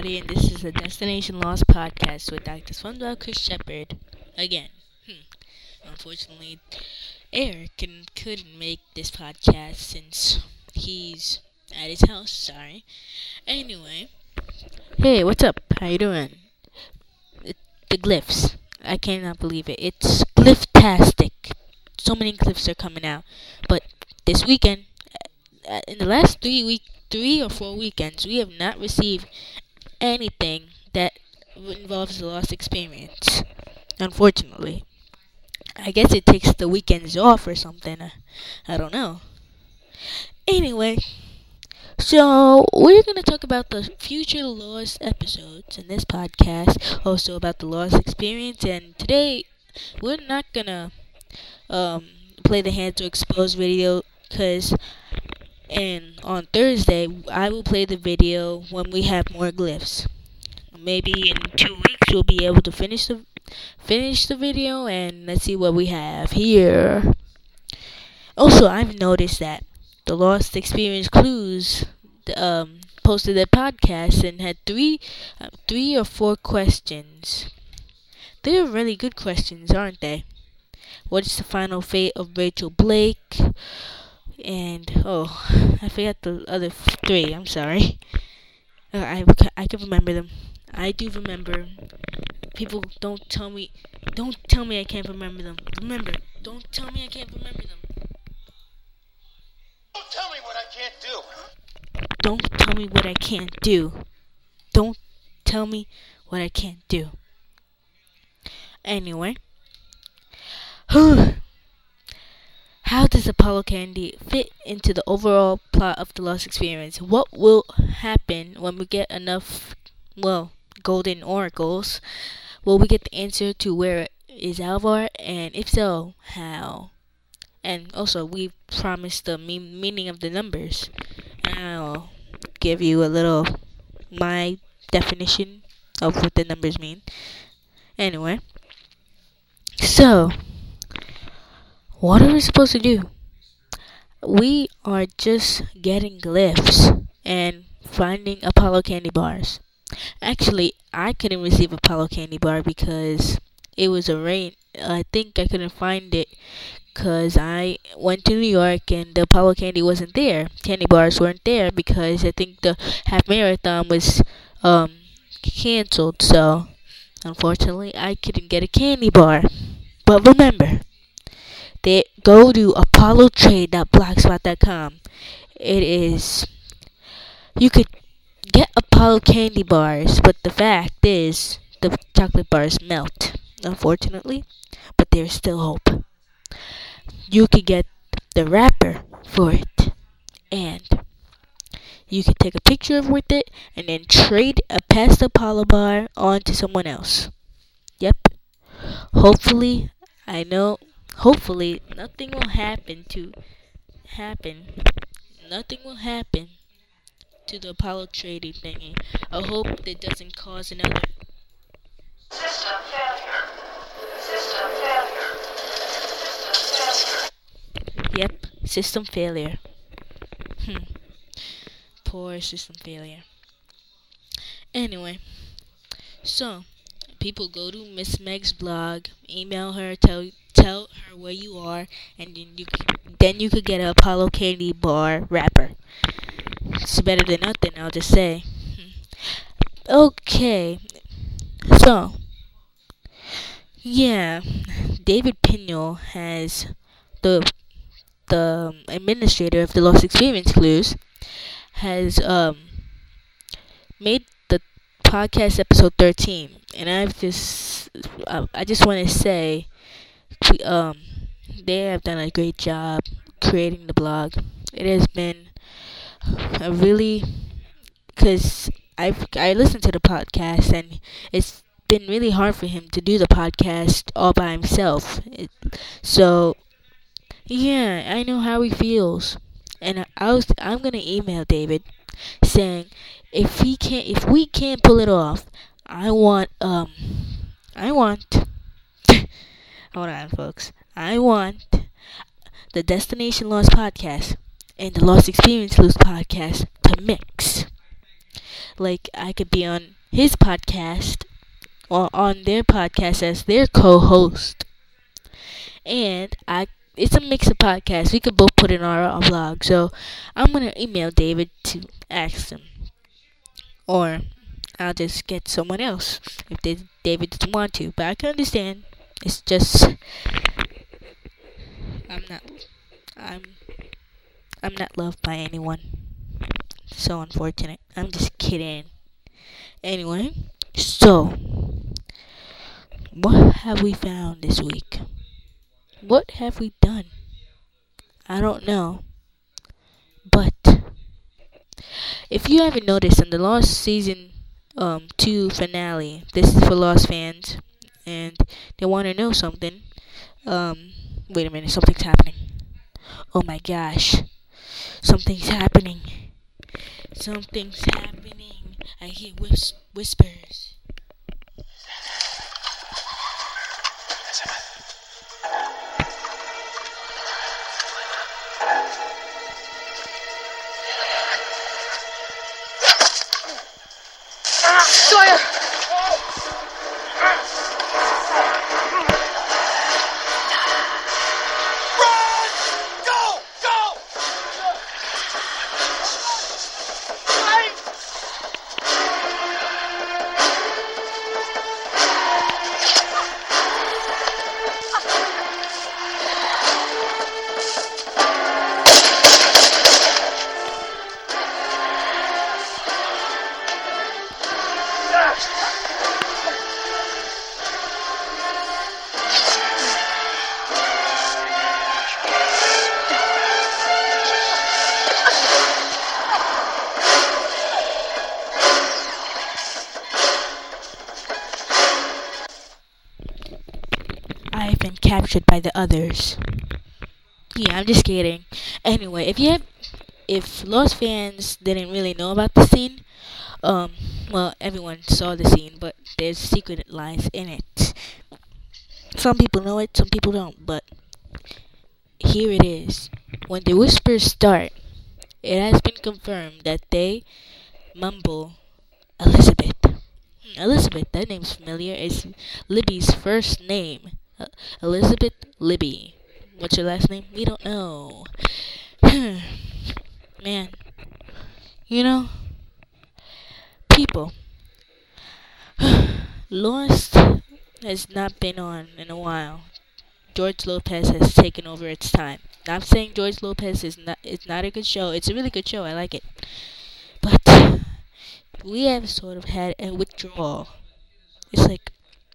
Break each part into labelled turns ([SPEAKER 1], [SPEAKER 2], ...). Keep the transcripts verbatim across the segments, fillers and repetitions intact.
[SPEAKER 1] everybody, and this is the Destination Lost podcast with Doctor SpongeBob Chris Shepard again. Hmm. Unfortunately, Eric can, couldn't make this podcast since he's at his house. Sorry. Anyway, hey, what's up? How you doing? It, the glyphs. I cannot believe it. It's glyphtastic. So many glyphs are coming out, but this weekend, uh, in the last three week, three or four weekends, we have not received anything that involves the lost experience. Unfortunately, I guess it takes the weekends off or something. I, I don't know. Anyway, so we're gonna talk about the future lost episodes in this podcast. Also about the lost experience, and today we're not gonna um play the Hands to Expose video because. And on Thursday, I will play the video when we have more glyphs. Maybe in two weeks, we'll be able to finish the finish the video, and let's see what we have here. Also, I've noticed that the Lost Experience Clues um, posted their podcast and had three, uh, three or four questions. They're really good questions, aren't they? What is the final fate of Rachel Blake? And, oh, I forgot the other three. I'm sorry. Uh, I, I can remember them. I do remember. People don't tell me. Don't tell me I can't remember them. Remember. Don't tell me I can't remember them.
[SPEAKER 2] Don't tell me what I can't do.
[SPEAKER 1] Don't tell me what I can't do. Don't tell me what I can't do. Anyway. How does Apollo Candy fit into the overall plot of the Lost Experience? What will happen when we get enough, well, golden oracles? Will we get the answer to where is Alvar? And if so, how? And also, we promised the me- meaning of the numbers. I'll give you a little, my definition of what the numbers mean. Anyway. So... what are we supposed to do? We are just getting glyphs and finding Apollo candy bars. Actually, I couldn't receive Apollo candy bar because it was a rain. I think I couldn't find it because I went to New York and the Apollo candy wasn't there. Candy bars weren't there because I think the half marathon was um canceled. So, unfortunately, I couldn't get a candy bar. But remember, they go to apollo trade dot blogspot dot com. It is, you could get Apollo candy bars, but the fact is the chocolate bars melt, unfortunately. But there's still hope. You could get the wrapper for it, and you could take a picture of with it, and then trade a past Apollo bar on to someone else. Yep. Hopefully, I know. Hopefully, nothing will happen to happen. Nothing will happen to the Apollo trading thingy. I hope that doesn't cause another
[SPEAKER 2] System failure. System failure. System failure.
[SPEAKER 1] Yep, system failure. Hmm. Poor system failure. Anyway, so people go to Miss Meg's blog, email her, tell tell her where you are, and then you could, then you could get an Apollo candy bar wrapper. It's better than nothing, I'll just say. Okay, so yeah, David Pinion has the the administrator of the Lost Experience Clues has um made the podcast episode thirteen, and I've just I, I just want to say. We, um, they have done a great job creating the blog. It has been a really, cause I've I listened to the podcast and it's been really hard for him to do the podcast all by himself. It, so yeah, I know how he feels, and I, I was I'm gonna email David saying if he can't if we can't pull it off, I want um I want. Hold on, folks. I want the Destination Lost podcast and the Lost Experience Clues podcast to mix. Like I could be on his podcast or on their podcast as their co-host. And I it's a mix of podcasts. We could both put it on our blog. So I'm gonna email David to ask him, or I'll just get someone else if they, David doesn't want to. But I can understand. It's just I'm not I'm I'm not loved by anyone. So unfortunate. I'm just kidding. Anyway, so what have we found this week? What have we done? I don't know. But if you haven't noticed, in the Lost season um two finale, this is for Lost fans, and they want to know something. Um, wait a minute, something's happening. Oh my gosh, something's happening. Something's happening. I hear whis- whispers.
[SPEAKER 2] Sawyer! Run! Go! Go! Right!
[SPEAKER 1] I've been captured by the others. Yeah, I'm just kidding. Anyway, if you have, if Lost fans didn't really know about the scene, um, well, everyone saw the scene, but there's secret lines in it. Some people know it, some people don't, but here it is. When the whispers start, it has been confirmed that they mumble Elizabeth. Hmm, Elizabeth, that name's familiar. It's Libby's first name. Uh, Elizabeth Libby. What's your last name? We don't know. Man, you know, people, Lost has not been on in a while. George Lopez has taken over its time. Not saying George Lopez is not it's not a good show. It's a really good show. I like it. But we have sort of had a withdrawal. It's like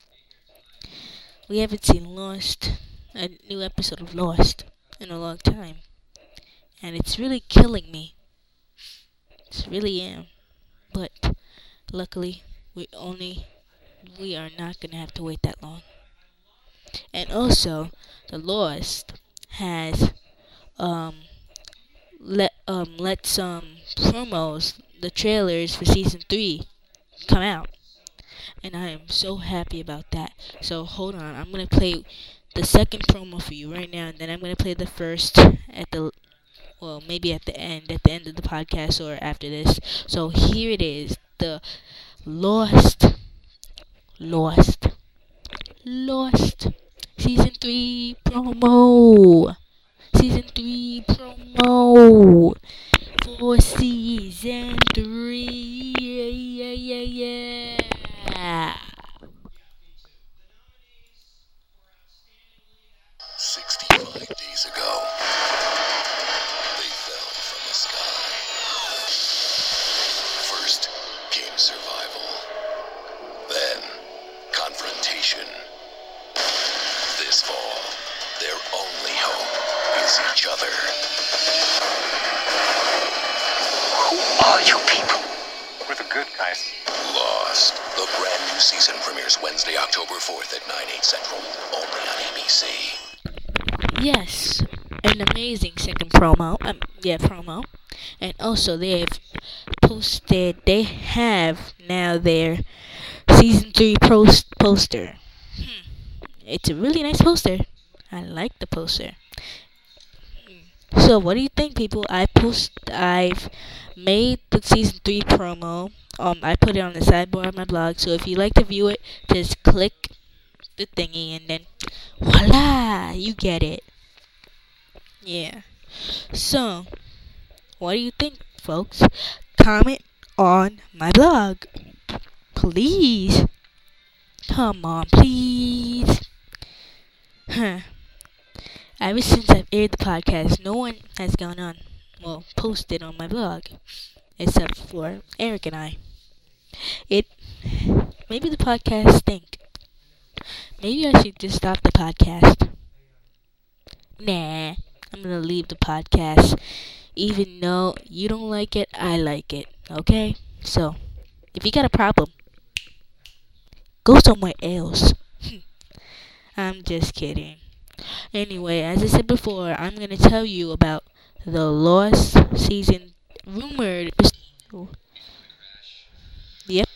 [SPEAKER 1] we haven't seen Lost, a new episode of Lost, in a long time. And it's really killing me. It's really am. But luckily, we only we are not gonna have to wait that long. And also, the Lost has um let um let some promos, the trailers for season three, come out, and I am so happy about that. So hold on, I'm gonna play the second promo for you right now, and then I'm gonna play the first at the well maybe at the end at the end of the podcast or after this. So here it is, the Lost, Lost, Lost season three promo. Season three promo for season three. Yeah, yeah, yeah, yeah.
[SPEAKER 3] Sixty-five days ago, they fell from the sky. First came survival, then confrontation. This fall, their only hope is each other.
[SPEAKER 2] Who are you people?
[SPEAKER 4] We're the good guys.
[SPEAKER 3] Lost. The brand new season premieres Wednesday, October fourth at nine, eight central, only on A B C.
[SPEAKER 1] Yes, an amazing second promo. Um, yeah, promo. And also, they have posted. They have now their season three post poster. Hmm. It's a really nice poster. I like the poster. So, what do you think, people? I post. I've made the season three promo Um, I put it on the sidebar of my blog. So if you like to view it, just click the thingy and then voila, you get it. Yeah. So, what do you think, folks? Comment on my blog, please. Come on, please. Huh. Ever since I've aired the podcast, no one has gone on, well, posted on my blog, except for Eric and I. It, maybe the podcast stink. Maybe I should just stop the podcast. Nah, I'm gonna leave the podcast. Even though you don't like it, I like it, okay? So, if you got a problem, go somewhere else. I'm just kidding. Anyway, as I said before, I'm going to tell you about the Lost season rumored. Yep.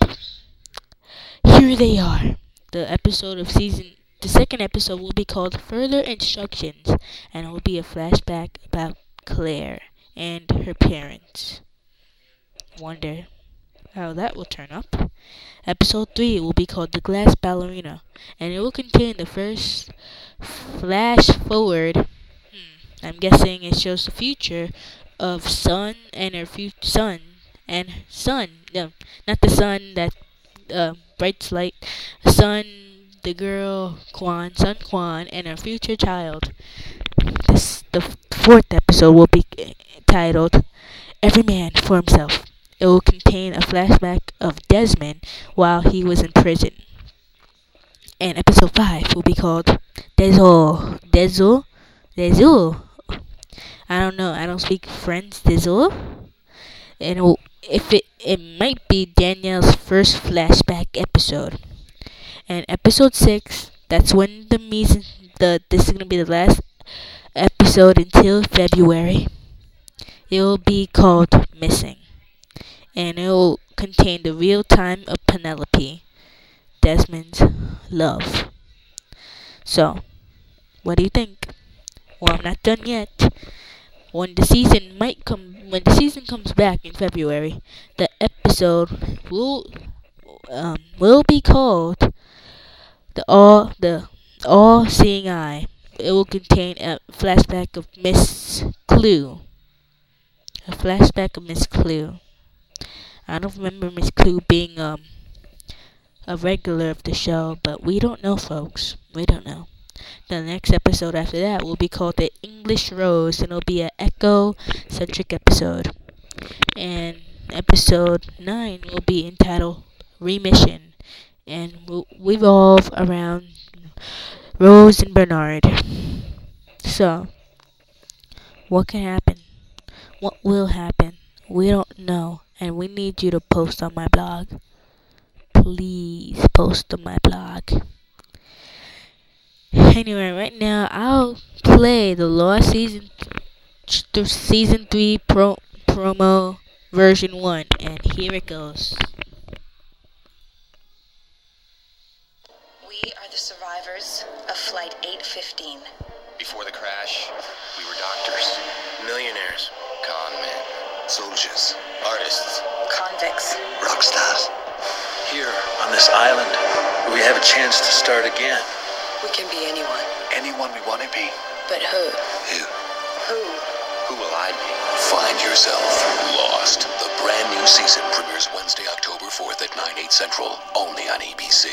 [SPEAKER 1] Here they are. The episode of season, the second episode will be called Further Instructions, and it will be a flashback about Claire and her parents. Wonder how that will turn up. Episode three will be called The Glass Ballerina, and it will contain the first flash forward. Hmm, I'm guessing it shows the future of Sun and her future son and son. No, not the sun that uh, bright light. Sun, the girl Kwan, Sun Kwan, and her future child. This the fourth episode will be titled Every Man for Himself. It will contain a flashback of Desmond while he was in prison. And episode five will be called Dezo. Dezo? Dezo? I don't know. I don't speak French. Dezo? And it will, if it, it might be Danielle's first flashback episode. And episode six, that's when the meeting, the this is going to be the last episode until February. It will be called Missing. And it will contain the real time of Penelope, Desmond's love. So, what do you think? Well, I'm not done yet. When the season might come, when the season comes back in February, the episode will um will be called the all the all seeing eye. It will contain a flashback of Miss Clue. A flashback of Miss Clue. I don't remember Miss Clue being um a regular of the show, but we don't know, folks. We don't know. The next episode after that will be called The English Rose, and it'll be an echo-centric episode. And episode nine will be entitled Remission, and will revolve around Rose and Bernard. So, what can happen? What will happen? We don't know. And we need you to post on my blog. Please post on my blog. Anyway, right now I'll play the Lost season, th- season three pro promo version one, and here it goes.
[SPEAKER 4] We are the survivors of Flight eight fifteen.
[SPEAKER 3] Before the crash, we were doctors, millionaires, con men, soldiers, artists,
[SPEAKER 4] Convicts.
[SPEAKER 2] Rock stars.
[SPEAKER 5] Here, on this island, we have a chance to start again.
[SPEAKER 4] We can be anyone.
[SPEAKER 2] Anyone we want to be.
[SPEAKER 4] But who?
[SPEAKER 3] who?
[SPEAKER 4] Who?
[SPEAKER 3] Who will I be? Find yourself Lost. The brand new season premieres Wednesday, October fourth at nine, eight Central, only on A B C.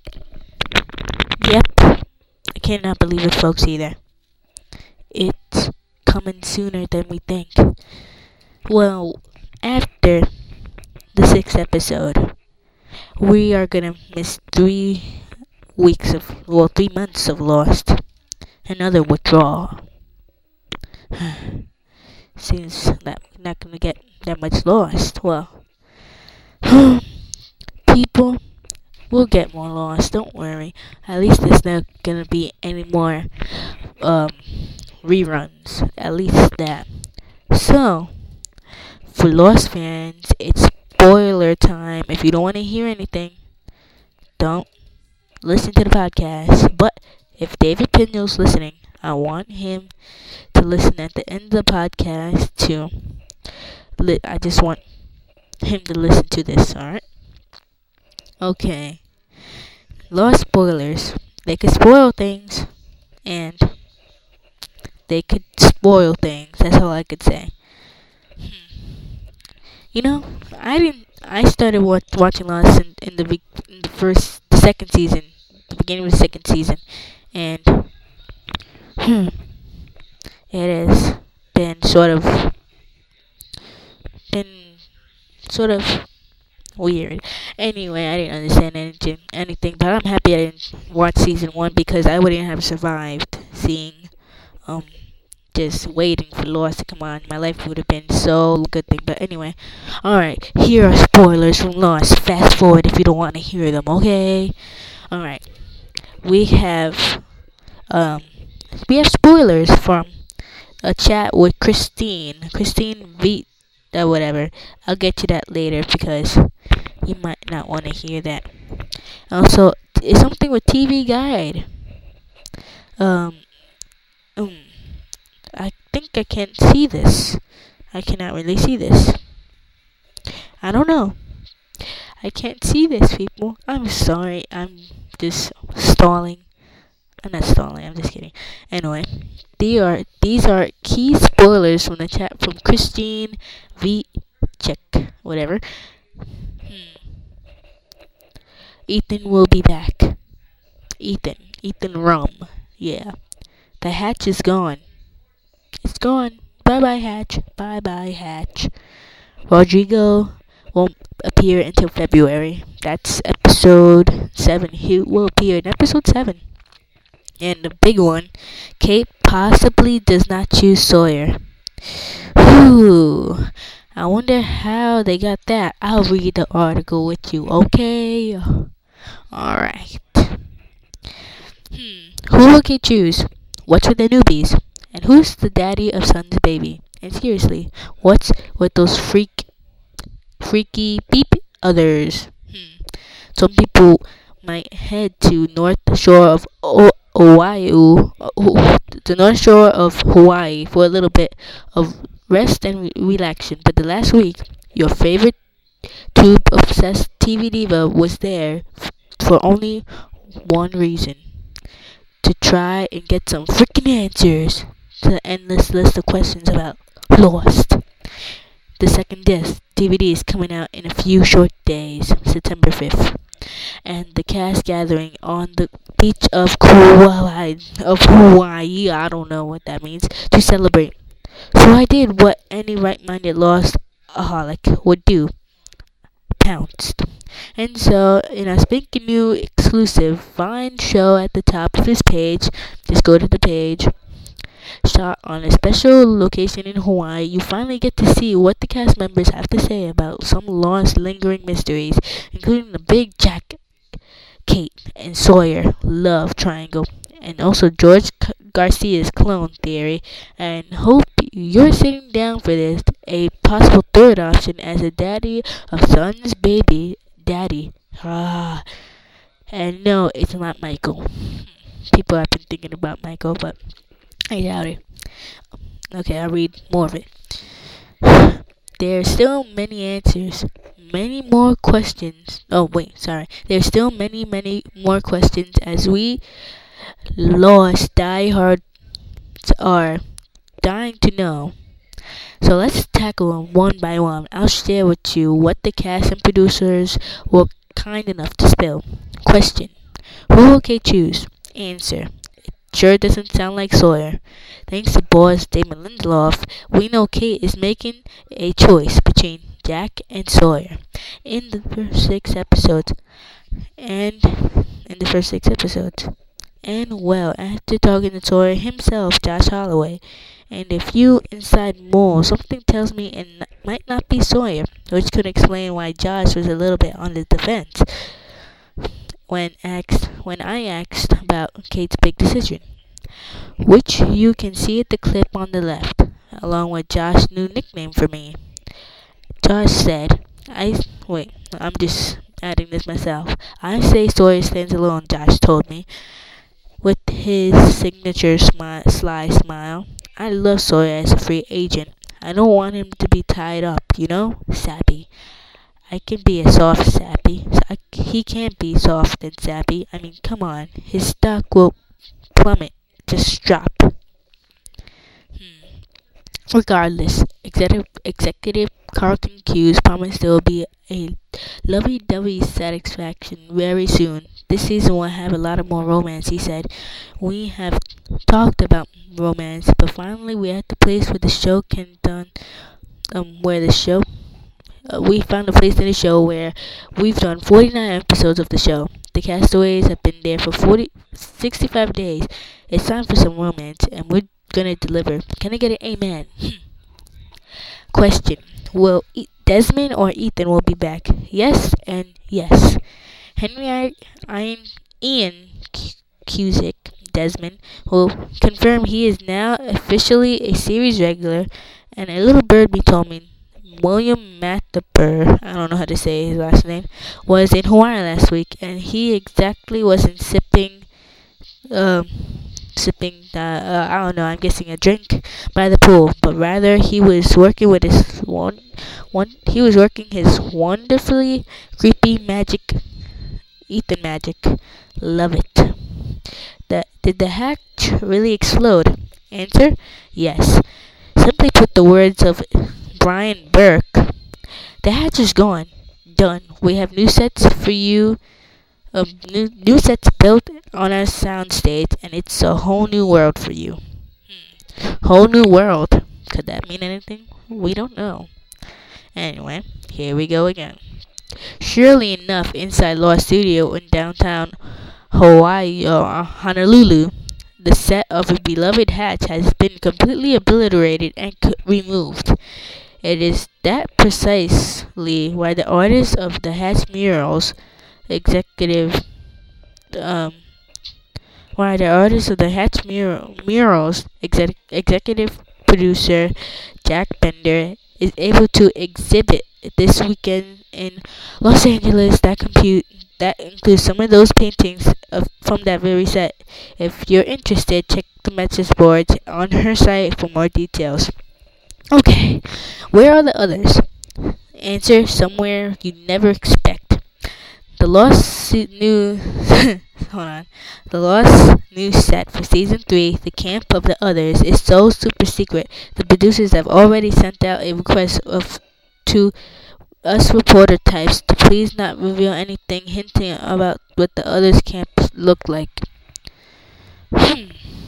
[SPEAKER 1] Yep. I cannot believe it, folks, either. It's coming sooner than we think. Well, after the sixth episode, we are gonna miss three weeks of, well, three months of Lost. Another withdrawal. Seems that we're not gonna get that much Lost. Well, people will get more Lost. Don't worry. At least there's not gonna be any more um, reruns. At least that. So, for Lost fans, it's spoiler time. If you don't want to hear anything, don't listen to the podcast. But if David Pindell's listening, I want him to listen at the end of the podcast to. Li- I just want him to listen to this, alright? Okay. Lost spoilers. They could spoil things, and they could spoil things. That's all I could say. You know, I didn't. I started watch, watching Lost in, in the be- in the first, the second season, the beginning of the second season, and hmm, it has been sort of been sort of weird. Anyway, I didn't understand anything, anything, but I'm happy I didn't watch season one because I wouldn't have survived seeing um just waiting for Lost to come on. My life would have been so good thing. But anyway, alright, here are spoilers from Lost. Fast forward if you don't want to hear them, okay? Alright. We have um we have spoilers from a chat with Christine. Christine V uh, whatever. I'll get to that later because you might not want to hear that. Also, it's something with T V Guide. Um um I think I can't see this. I cannot really see this. I don't know. I can't see this, people. I'm sorry. I'm just stalling. I'm not stalling. I'm just kidding. Anyway, these are these are key spoilers from the chat from Christine V. Check. Whatever. Hmm. Ethan will be back. Ethan. Ethan Rum. Yeah. The hatch is gone. It's gone. Bye bye, Hatch. Bye bye, Hatch. Rodrigo won't appear until February. That's episode seven. He will appear in episode seven. And the big one, Kate possibly does not choose Sawyer. Whew. I wonder how they got that. I'll read the article with you, okay? Alright. Hmm. Who will Kate choose? What's with the newbies? And who's the daddy of Sun's baby? And seriously, what's with those freak, freaky beep others? Hmm. Some people might head to North Shore of o- Oahu, uh, the North Shore of Hawaii for a little bit of rest and re- relaxation. But the last week, your favorite tube obsessed T V diva was there f- for only one reason: to try and get some freaking answers to the endless list of questions about Lost. The second disc D V D is coming out in a few short days, September fifth. And the cast gathering on the beach of Kauai, of Hawaii, I don't know what that means, to celebrate. So I did what any right-minded Lost-aholic would do. Pounced. And so, in a spanking new exclusive Vine show at the top of his page, just go to the page, shot on a special location in Hawaii, you finally get to see what the cast members have to say about some lost lingering mysteries, including the big Jack, Kate, and Sawyer love triangle, and also George C- Garcia's clone theory. And hope you're sitting down for this, a possible third option as a daddy of Sun's baby daddy. Ah, and no, it's not Michael. People have been thinking about Michael, but I doubt it. Okay, I'll read more of it. There are still many answers, many more questions. Oh, wait, sorry. There are still many, many more questions as we Lost diehards are dying to know. So let's tackle them one by one. I'll share with you what the cast and producers were kind enough to spill. Question: who will Kate choose? Answer: sure doesn't sound like Sawyer. Thanks to boss Damon Lindelof, we know Kate is making a choice between Jack and Sawyer in the first six episodes. And in the first six episodes. And well, after talking to Sawyer himself, Josh Holloway, and a few inside moles, something tells me it n- might not be Sawyer, which could explain why Josh was a little bit on the defense when asked when I asked about Kate's big decision, which you can see at the clip on the left, along with Josh's new nickname for me. Josh said, I wait, I'm just adding this myself. I say Sawyer stands alone, Josh told me, with his signature smi- sly smile. I love Sawyer as a free agent. I don't want him to be tied up, you know? Sappy. I can be a soft sappy. So I, he can't be soft and sappy. I mean, come on. His stock will plummet. Just drop. Hmm. Regardless, executive, executive Carlton Cuse promised there will be a lovey-dovey satisfaction very soon. This season will have a lot of more romance, he said. We have talked about romance, but finally we're at the place where the show can done, um, where the show, uh, we found a place in the show where we've done forty-nine episodes of the show. The castaways have been there for forty, sixty-five days. It's time for some romance, and we're gonna deliver. Can I get an amen? Question. Will e- Desmond or Ethan will be back? Yes and yes. Henry I- Ian, Ian Cusick, Desmond, will confirm he is now officially a series regular, and a little birdie told me William Mattheper, I don't know how to say his last name, was in Hawaii last week, and he exactly wasn't sipping, um, sipping, uh, uh, I don't know, I'm guessing a drink by the pool, but rather he was working with his one, one, he was working his wonderfully creepy magic, Ethan magic. Love it. The, did the hatch really explode? Answer, yes. Simply put, the words of Brian Burke, the hatch is gone. Done. We have new sets for you. Um, new, new sets built on our soundstage, and it's a whole new world for you. Hmm. Whole new world. Could that mean anything? We don't know. Anyway, here we go again. Surely enough, inside Lost Studio in downtown Hawaii, uh, Honolulu, the set of a beloved hatch has been completely obliterated and c- removed. It is that precisely why the artist of the hatch murals, executive, um, why the artist of the hatch mural, murals, exec- executive producer Jack Bender is able to exhibit this weekend in Los Angeles. That compute that includes some of those paintings of, from that very set. If you're interested, check the message boards on her site for more details. Okay, where are the others? Answer, somewhere you never expect. The lost new hold on. The lost new set for season three, The Camp of the Others, is so super secret. The producers have already sent out a request of to us reporter types to please not reveal anything hinting about what the others camp look like. Hmm.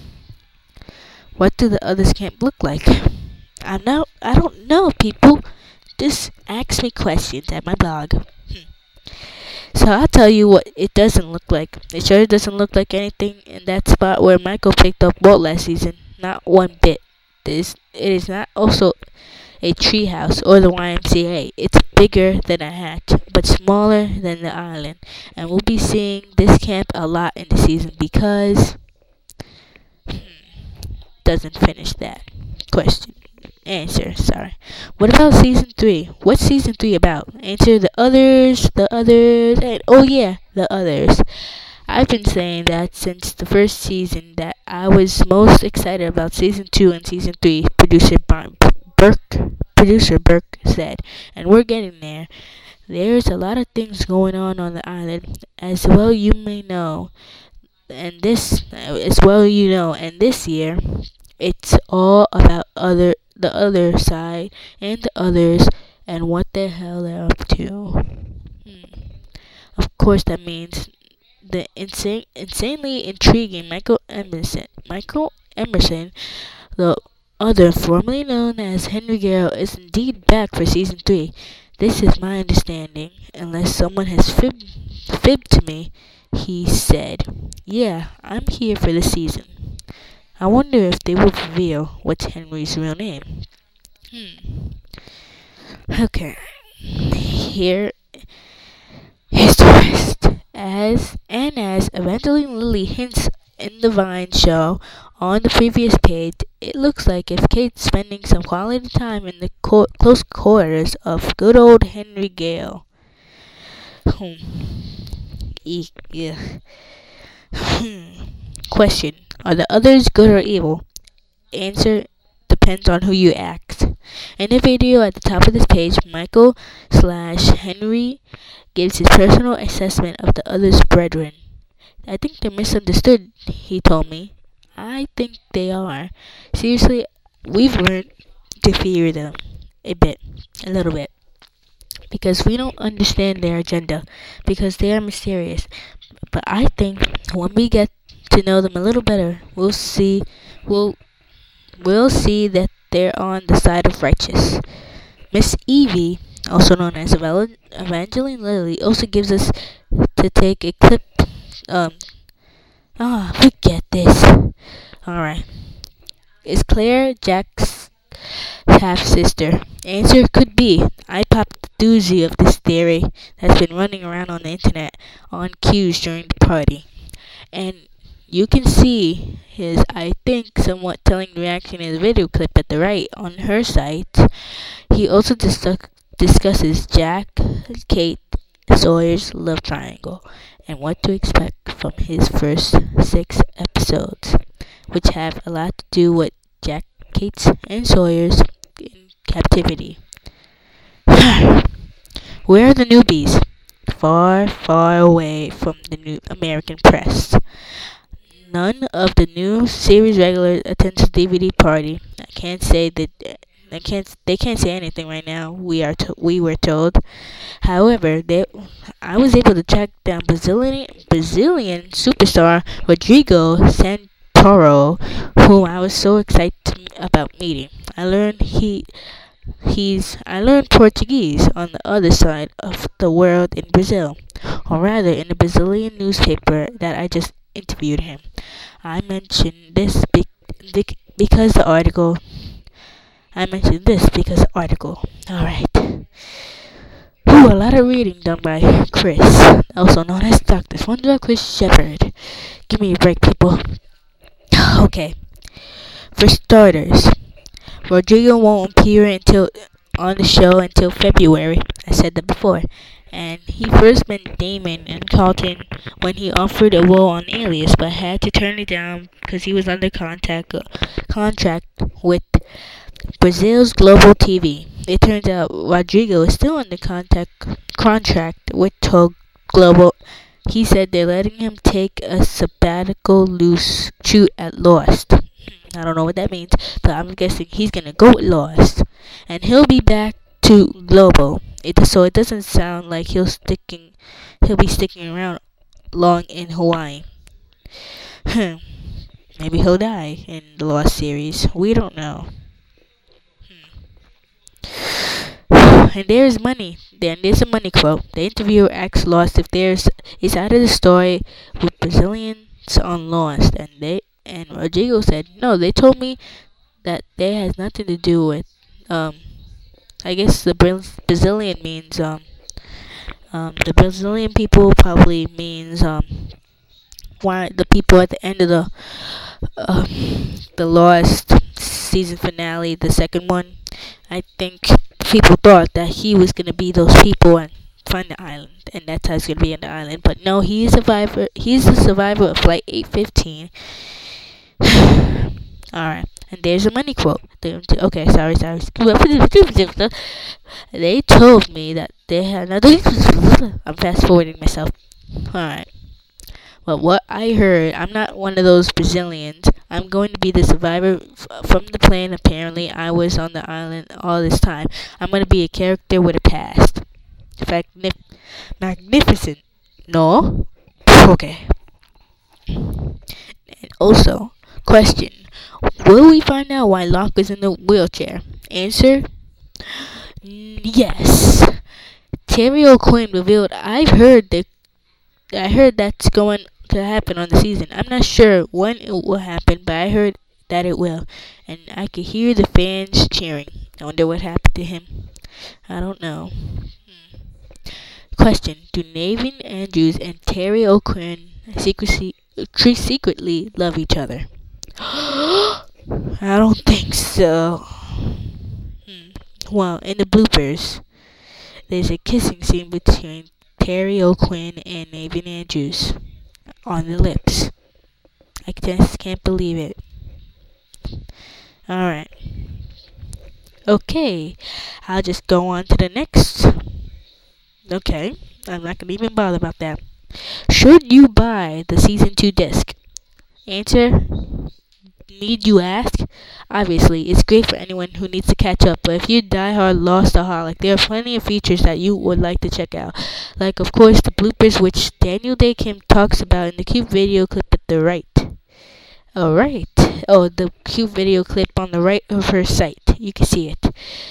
[SPEAKER 1] What do the others camp look like? I know I don't know, people. Just ask me questions at my blog. Hmm. So I'll tell you what it doesn't look like. It sure doesn't look like anything in that spot where Michael picked up Walt last season. Not one bit. This it is not also a treehouse or the Y M C A. It's bigger than a hatch, but smaller than the island. And we'll be seeing this camp a lot in the season because hmm, doesn't finish that question. Answer, sorry. What about season three? What's season three about? Answer, the others, the others, and oh yeah, the others. I've been saying that since the first season that I was most excited about season two and season three, producer Burke, producer Burke said, and we're getting there. There's a lot of things going on on the island, as well you may know, and this, as well you know, and this year, it's all about other the other side and the others and what the hell they're up to. Hmm. Of course, that means the insane, insanely intriguing Michael Emerson. Michael Emerson, the other formerly known as Henry Gale, is indeed back for season three. This is my understanding, unless someone has fibbed, fibbed to me. He said, "Yeah, I'm here for the season." I wonder if they will reveal what's Henry's real name. Hmm. Okay. Here, here's the rest. As and as Evangeline Lilly hints in the Vine show on the previous page, it looks like if Kate's spending some quality time in the co- close quarters of good old Henry Gale. Hmm. E- yeah. Hmm. Question. Are the others good or evil? Answer, depends on who you ask. In the video at the top of this page, Michael slash Henry gives his personal assessment of the other's brethren. I think they're misunderstood, he told me. I think they are. Seriously, we've learned to fear them a bit, a little bit. Because we don't understand their agenda, because they are mysterious. But I think when we get to know them a little better, we'll see, we'll, we'll see that they're on the side of righteous. Miss Evie, also known as Evel- Evangeline Lilly, also gives us to take a clip. Um, ah, we get this. All right. Is Claire Jack's half sister? Answer could be. I popped the doozy of this theory that's been running around on the internet on cues during the party. And you can see his, I think, somewhat telling reaction in the video clip at the right on her site. He also dis- discusses Jack, Kate, Sawyer's love triangle and what to expect from his first six episodes, which have a lot to do with Jack, Kate's, and Sawyer's in captivity. Where are the newbies? Far, far away from the new American press. None of the new series regulars attend the D V D party. I can't say that. I can't. They can't say anything right now. We are. To, we were told. However, they. I was able to track down Brazilian Brazilian superstar Rodrigo Santoro, whom I was so excited to, about meeting. I learned he. He's. I learned Portuguese on the other side of the world in Brazil, or rather, in the Brazilian newspaper that I just interviewed him. I mentioned this be- be- because the article. I mentioned this because the article. All right. Ooh, a lot of reading done by Chris, also known as Doctor Wonder Chris Shepard. Give me a break, people. Okay. For starters, Rodrigo won't appear until on the show until February. I said that before. And he first met Damon and Carlton when he offered a role on Alias, but had to turn it down because he was under contact uh, contract with Brazil's Global T V. It turns out Rodrigo is still under contact contract with Tog Global. He said they're letting him take a sabbatical loose shoot at Lost. I don't know what that means, but I'm guessing he's gonna go with Lost, and he'll be back to Global. It so it doesn't sound like he'll sticking he'll be sticking around long in Hawaii. Hmm. Maybe he'll die in the Lost series. We don't know. Hmm. And there's money. Then there's a money quote. The interviewer asks Lost if there's is out of the story with Brazilians on Lost, and they and Rodrigo said no. They told me that they has nothing to do with um. I guess the Brazilian means um um the Brazilian people probably means um why the people at the end of the um the Lost season finale, the second one. I think people thought that he was gonna be those people and find the island, and that's how he's gonna be on the island. But no, he's a survivor. He's a survivor of Flight eight fifteen. All right. And there's a money quote. Okay, sorry, sorry. They told me that they had another. I'm fast forwarding myself. Alright. Well, what I heard, I'm not one of those Brazilians. I'm going to be the survivor f- from the plane. Apparently, I was on the island all this time. I'm going to be a character with a past. In fact, nif- magnificent. No? Okay. And also, question. Will we find out why Locke is in the wheelchair? Answer: yes. Terry O'Quinn revealed, I've heard that I heard that's going to happen on the season. I'm not sure when it will happen, but I heard that it will. And I could hear the fans cheering. I wonder what happened to him. I don't know. Hmm. Question. Do Navin Andrews and Terry O'Quinn secrecy, secretly love each other? I don't think so. Hmm. Well, in the bloopers, there's a kissing scene between Terry O'Quinn and Navin Andrews on the lips. I just can't believe it. Alright. Okay, I'll just go on to the next. Okay, I'm not gonna even bother about that. Should you buy the season two disc? Answer: need you ask? Obviously, it's great for anyone who needs to catch up, but if you're diehard Lostaholic, there are plenty of features that you would like to check out. Like, of course, the bloopers, which Daniel Day Kim talks about in the cute video clip at the right. Alright. Oh, the cute video clip on the right of her site. You can see it.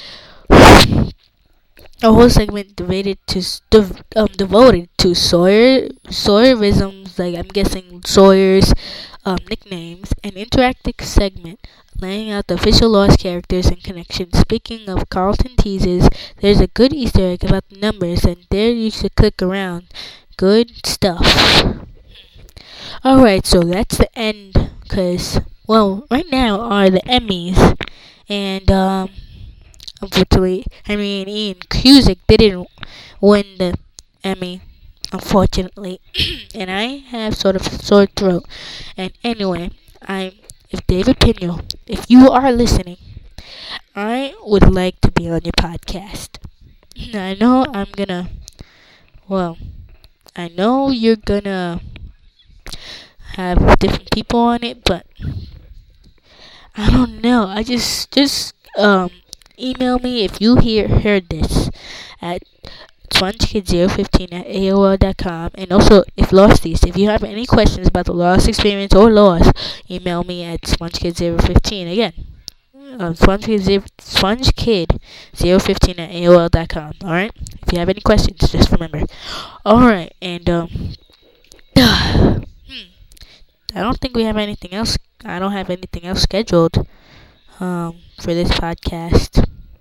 [SPEAKER 1] A whole segment devoted to dev, um devoted to Sawyer Sawyerisms, like I'm guessing Sawyer's um nicknames, an interactive segment laying out the official Lost characters and connections. Speaking of Carlton teases, there's a good Easter egg about the numbers, and there you should click around. Good stuff. Alright, so that's the end, cause well, right now are the Emmys, and um. Unfortunately, Henry and Ian Cusick didn't win the Emmy, unfortunately, and I have sort of sore throat. And anyway, I, if David Pino, if you are listening, I would like to be on your podcast. I know I'm gonna, well, I know you're gonna have different people on it, but I don't know. I just, just um. email me if you hear heard this at spongekid zero fifteen at A O L dot com. And also, if Losties, if you have any questions about the Lost experience or Lost, email me at spongekid zero fifteen. Again, uh, spongekid zero fifteen at A O L dot com. Alright? If you have any questions, just remember. Alright, and, um, hmm, I don't think we have anything else. I don't have anything else scheduled. Um, for this podcast.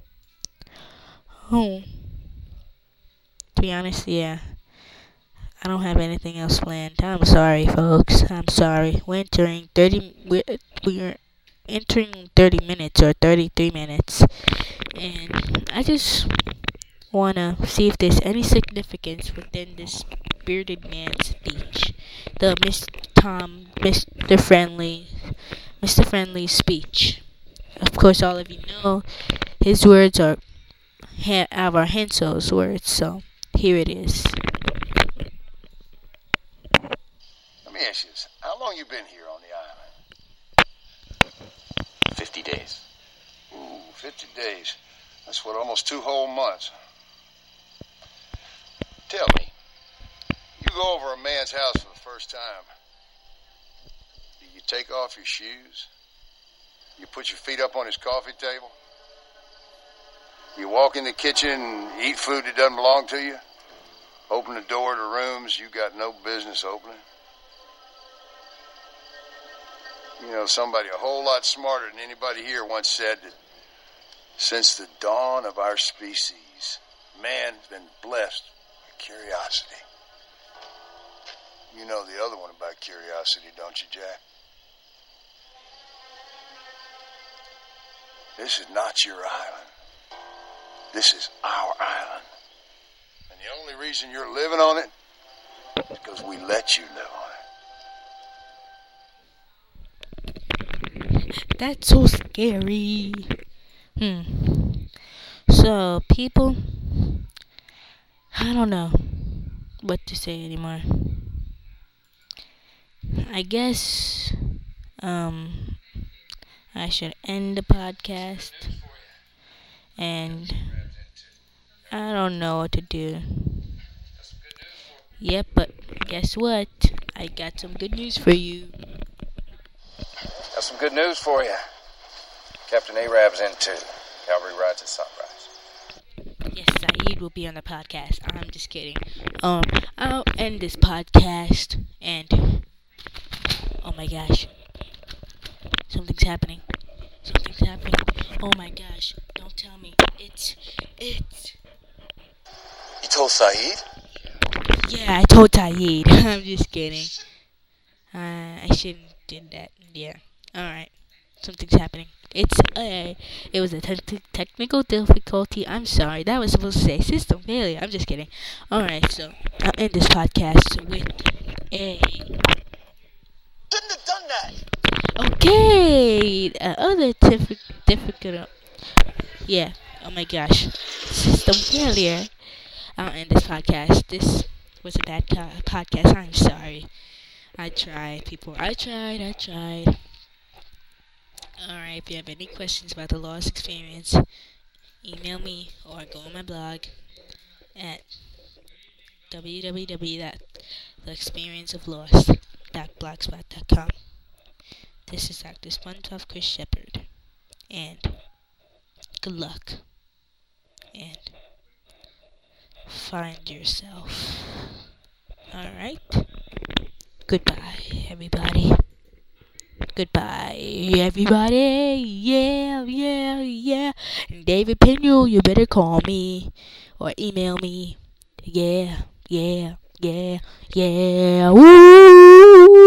[SPEAKER 1] Oh, to be honest, yeah, I don't have anything else planned. I'm sorry, folks. I'm sorry. We're entering thirty. We're we're entering thirty minutes or thirty-three minutes, and I just wanna see if there's any significance within this bearded man's speech, the Miss Tom, Mister Friendly, Mister Friendly speech. Of course, all of you know his words are ha- our Henso's words, so here it is.
[SPEAKER 6] Let me ask you this. How long you been here on the island?
[SPEAKER 3] Fifty days.
[SPEAKER 6] Ooh, fifty days. That's what, almost two whole months. Tell me, you go over a man's house for the first time. Do you take off your shoes? You put your feet up on his coffee table? You walk in the kitchen and eat food that doesn't belong to you? Open the door to rooms you got no business opening? You know, somebody a whole lot smarter than anybody here once said that since the dawn of our species, man's been blessed with curiosity. You know the other one about curiosity, don't you, Jack? This is not your island. This is our island. And the only reason you're living on it is because we let you live on it.
[SPEAKER 1] That's so scary. Hmm. So, people, I don't know what to say anymore. I guess, um... I should end the podcast, and I don't know what to do. Yep, but guess what? I got some good news for you.
[SPEAKER 7] Got some good news for you. Captain Arab's in too. Cavalry rides at sunrise.
[SPEAKER 1] Yes, Saeed will be on the podcast. I'm just kidding. Um, I'll end this podcast, and oh my gosh. Something's happening. Something's happening. Oh my gosh. Don't tell me. It's... It's...
[SPEAKER 3] You told Saeed?
[SPEAKER 1] Yeah, I told Saeed. I'm just kidding. Uh, I shouldn't do that. Yeah. Alright. Something's happening. It's, uh... It was a te- technical difficulty. I'm sorry. That was supposed to say system failure. I'm just kidding. Alright, so... I'll end this podcast with a...
[SPEAKER 6] Shouldn't have done that!
[SPEAKER 1] Okay, uh, other tif- difficult. yeah. Oh my gosh. System failure. I'll end this podcast. This was a bad co- podcast. I'm sorry. I tried, people. I tried. I tried. Alright, if you have any questions about the Lost Experience, email me or go on my blog at w w w dot the experience of lost dot blogspot dot com. This is Doctor SpongeBob Chris Shepard. And good luck. And find yourself. Alright? Goodbye, everybody. Goodbye, everybody. Yeah, yeah, yeah. David Piniel, you better call me or email me. Yeah, yeah, yeah, yeah. Woo!